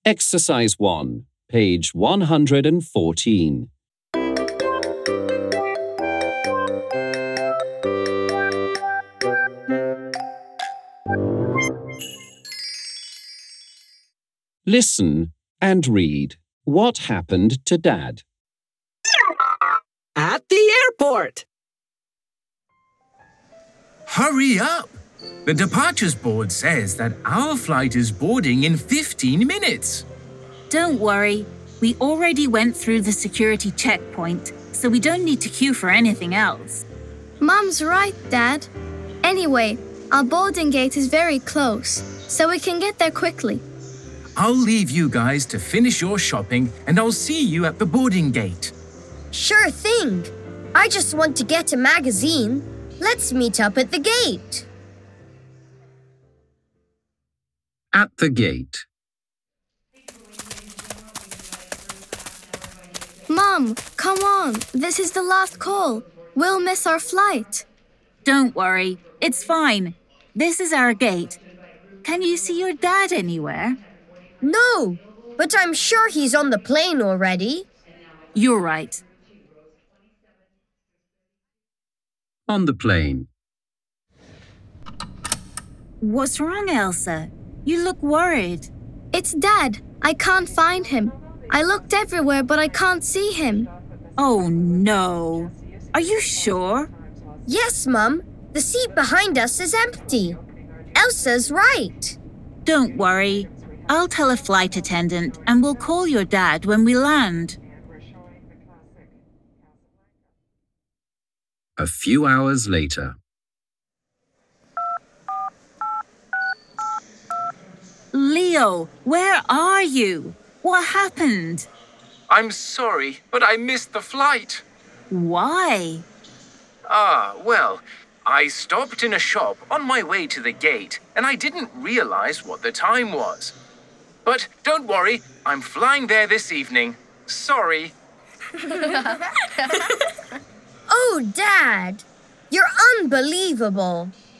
Exercise 1, page 114. Listen and read. What happened to Dad? At the airport! Hurry up! The departures board says that our flight is boarding in 15 minutes. Don't worry. We already went through the security checkpoint, so we don't need to queue for anything else. Mum's right, Dad. Anyway, our boarding gate is very close, so we can get there quickly. I'll leave you guys to finish your shopping and I'll see you at the boarding gate. Sure thing. I just want to get a magazine. Let's meet up at the gate. At the gate. Mum, come on. This is the last call. We'll miss our flight. Don't worry. It's fine. This is our gate. Can you see your dad anywhere? No, but I'm sure he's on the plane already. You're right. On the plane. What's wrong, Elsa? You look worried. It's Dad. I can't find him. I looked everywhere, but I can't see him. Oh, no. Are you sure? Yes, Mum. The seat behind us is empty. Elsa's right. Don't worry. I'll tell a flight attendant and we'll call your dad when we land. A few hours later. Leo, where are you? What happened? I'm sorry, but I missed the flight. Why? Well, I stopped in a shop on my way to the gate and I didn't realize what the time was. But don't worry, I'm flying there this evening. Sorry. Oh, Dad, you're unbelievable.